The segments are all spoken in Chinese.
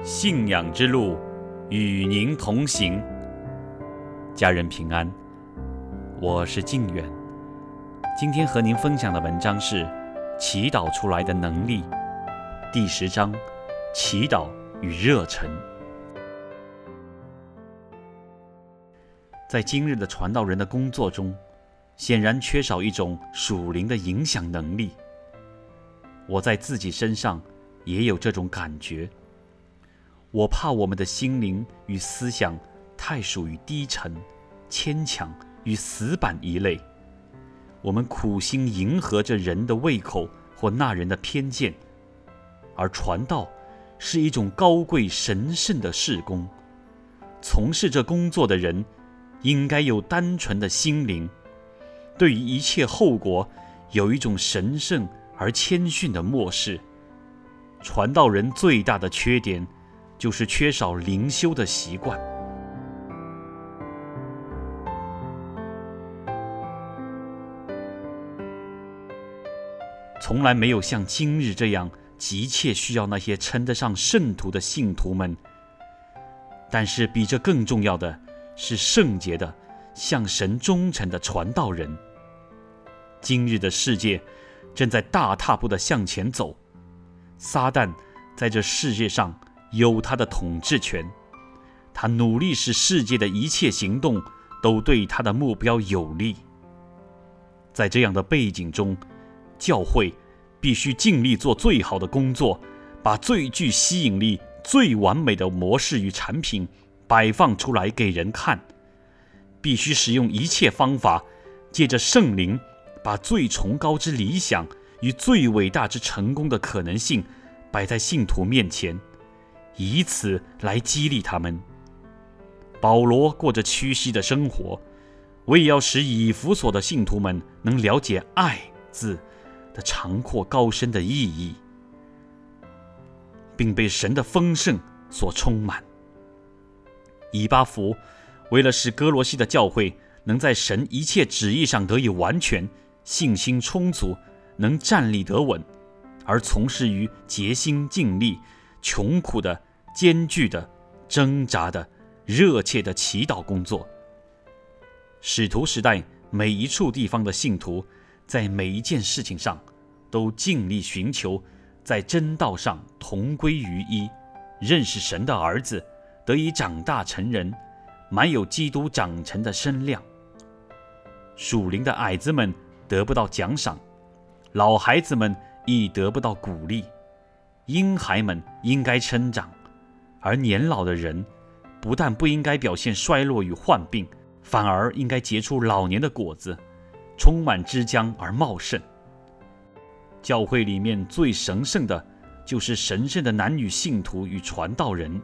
信仰之路，与您同行。家人平安，我是靖远。今天和您分享的文章是祈祷出来的能力，第10章，祈祷与热忱。在今日的传道人的工作中，显然缺少一种属灵的影响能力。我在自己身上也有这种感觉。我怕我们的心灵与思想太属于低沉、牵强与死板一类，我们苦心迎合着人的胃口或那人的偏见，而传道是一种高贵神圣的事工，从事这工作的人应该有单纯的心灵，对于一切后果有一种神圣而谦逊的漠视。传道人最大的缺点就是缺少灵修的习惯。从来没有像今日这样急切需要那些称得上圣徒的信徒们，但是比这更重要的是圣洁的、向神忠诚的传道人。今日的世界正在大踏步地向前走，撒旦在这世界上有他的统治权，他努力使世界的一切行动都对他的目标有利。在这样的背景中，教会必须尽力做最好的工作，把最具吸引力、最完美的模式与产品摆放出来给人看，必须使用一切方法，借着圣灵把最崇高之理想与最伟大之成功的可能性摆在信徒面前，以此来激励他们。保罗过着屈膝的生活，为要使以弗所的信徒们能了解爱字的长阔高深的意义，并被神的丰盛所充满。以巴弗为了使哥罗西的教会能在神一切旨意上得以完全，信心充足，能站立得稳，而从事于竭心尽力、穷苦的、艰巨的、挣扎的、热切的祈祷工作。使徒时代每一处地方的信徒，在每一件事情上都尽力寻求在真道上同归于一，认识神的儿子，得以长大成人，满有基督长成的身量。属灵的矮子们得不到奖赏，老孩子们亦得不到鼓励。婴孩们应该成长，而年老的人不但不应该表现衰落与患病，反而应该结出老年的果子，充满枝浆而茂盛。教会里面最神圣的就是神圣的男女信徒与传道人。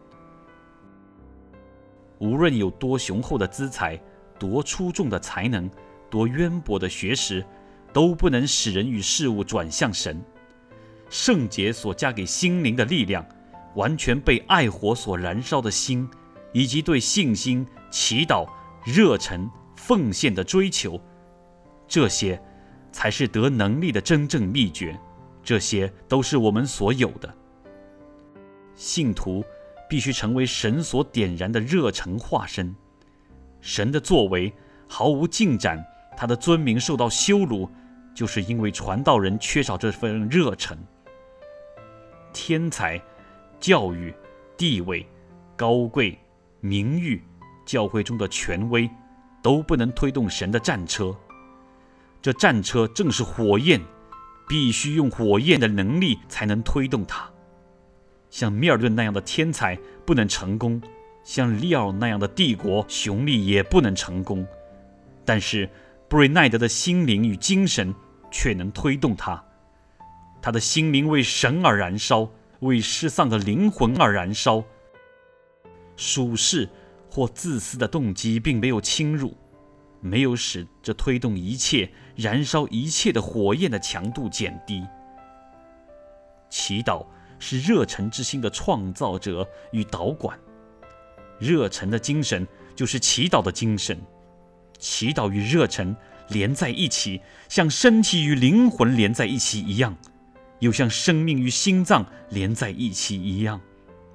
无论有多雄厚的资财，多出众的才能，多渊博的学识，都不能使人与事物转向神。圣洁所加给心灵的力量，完全被爱火所燃烧的心，以及对信心、祈祷、热忱、奉献的追求，这些才是得能力的真正秘诀，这些都是我们所有的。信徒必须成为神所点燃的热忱化身。神的作为毫无进展，他的尊名受到羞辱，就是因为传道人缺少这份热忱。天才、教育、地位、高贵、名誉、教会中的权威，都不能推动神的战车。这战车正是火焰，必须用火焰的能力才能推动它。像米尔顿那样的天才不能成功，像利奥那样的帝国雄力也不能成功，但是布瑞奈德的心灵与精神却能推动他。他的心灵为神而燃烧，为失丧的灵魂而燃烧。属世或自私的动机并没有侵入，没有使这推动一切、燃烧一切的火焰的强度减低。祈祷是热忱之心的创造者与导管，热忱的精神就是祈祷的精神。祈祷与热忱连在一起，像身体与灵魂连在一起一样，又像生命与心脏连在一起一样。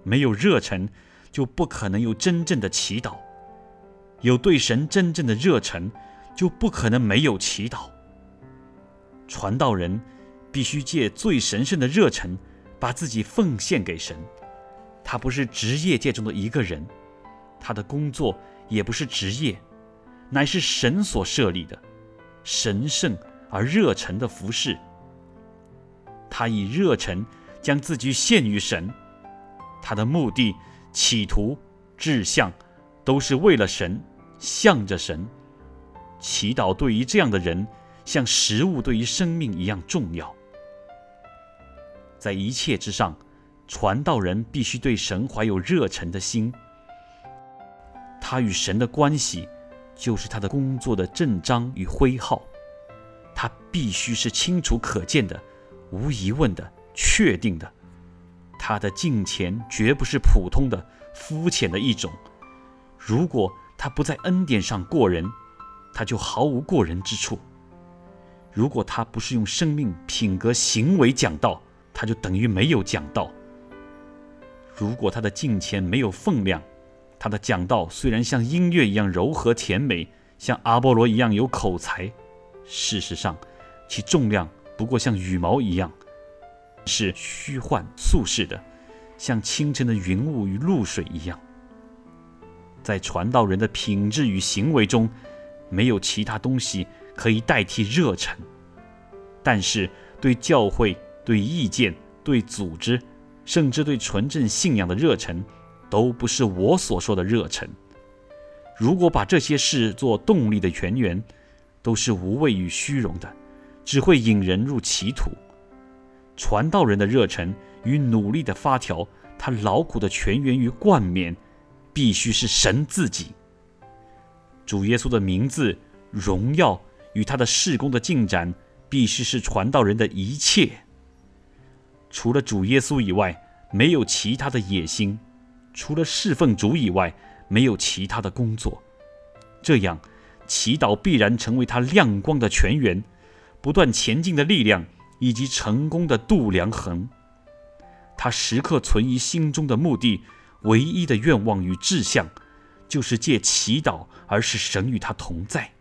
没有热忱，就不可能有真正的祈祷。有对神真正的热忱，就不可能没有祈祷。传道人必须借最神圣的热忱，把自己奉献给神。他不是职业界中的一个人，他的工作也不是职业，乃是神所设立的神圣而热忱的服事。他以热忱将自己献于神，他的目的、企图、志向都是为了神，向着神。祈祷对于这样的人，像食物对于生命一样重要。在一切之上，传道人必须对神怀有热忱的心。他与神的关系，就是他的工作的正章与徽号。他必须是清楚可见的、无疑问的、确定的。他的敬虔绝不是普通的、肤浅的一种。如果他不在恩典上过人，他就毫无过人之处。如果他不是用生命、品格、行为讲道，他就等于没有讲道。如果他的敬虔没有分量，他的讲道虽然像音乐一样柔和甜美，像阿波罗一样有口才，事实上其重量不过像羽毛一样，是虚幻速逝的，像清晨的云雾与露水一样。在传道人的品质与行为中，没有其他东西可以代替热忱。但是对教会、对意见、对组织，甚至对纯正信仰的热忱，都不是我所说的热忱。如果把这些视作动力的泉源，都是无谓与虚荣的，只会引人入歧途。传道人的热忱与努力的发条，他劳苦的泉源与冠冕，必须是神自己。主耶稣的名字、荣耀与他的事工的进展，必须是传道人的一切。除了主耶稣以外，没有其他的野心；除了侍奉主以外，没有其他的工作。这样，祈祷必然成为他亮光的泉源，不断前进的力量，以及成功的度量衡。他时刻存于心中的目的，唯一的愿望与志向，就是借祈祷而使神与他同在。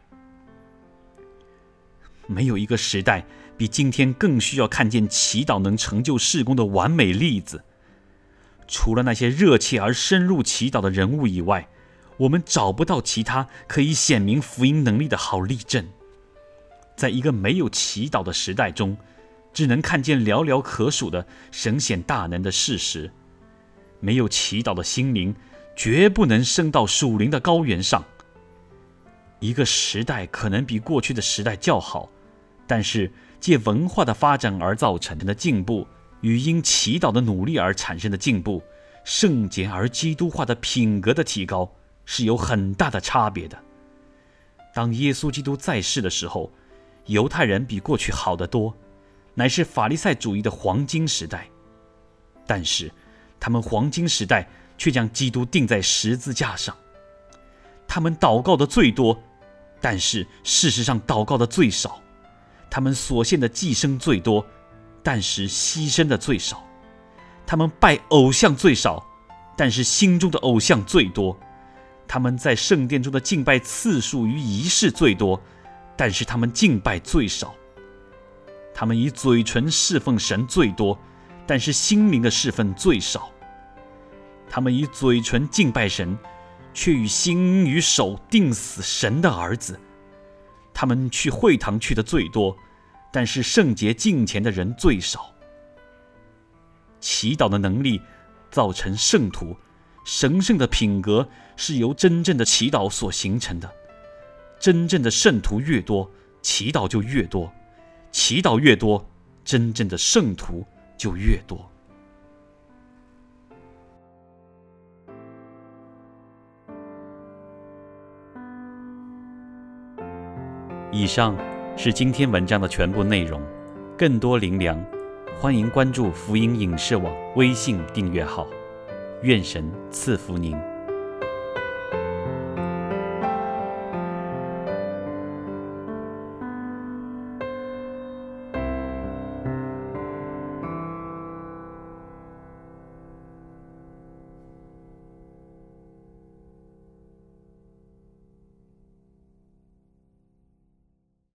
没有一个时代比今天更需要看见祈祷能成就事工的完美例子。除了那些热切而深入祈祷的人物以外，我们找不到其他可以显明福音能力的好例证。在一个没有祈祷的时代中，只能看见寥寥可数的神显大能的事实。没有祈祷的心灵，绝不能升到属灵的高原上。一个时代可能比过去的时代较好，但是借文化的发展而造成的进步，与因祈祷的努力而产生的进步，圣洁而基督化的品格的提高，是有很大的差别的。当耶稣基督在世的时候，犹太人比过去好得多，乃是法利赛主义的黄金时代。但是他们黄金时代却将基督钉在十字架上。他们祷告的最多，但是事实上祷告的最少。他们所献的祭牲最多，但是牺牲的最少。他们拜偶像最少，但是心中的偶像最多。他们在圣殿中的敬拜次数与仪式最多，但是他们敬拜最少。他们以嘴唇侍奉神最多，但是心灵的侍奉最少。他们以嘴唇敬拜神，却与心与手钉死神的儿子。他们去会堂去的最多，但是圣洁敬虔的人最少。祈祷的能力造成圣徒，神圣的品格是由真正的祈祷所形成的。真正的圣徒越多，祈祷就越多；祈祷越多，真正的圣徒就越多。以上是今天文章的全部内容。更多灵粮，欢迎关注福音影视网微信订阅号。愿神赐福您。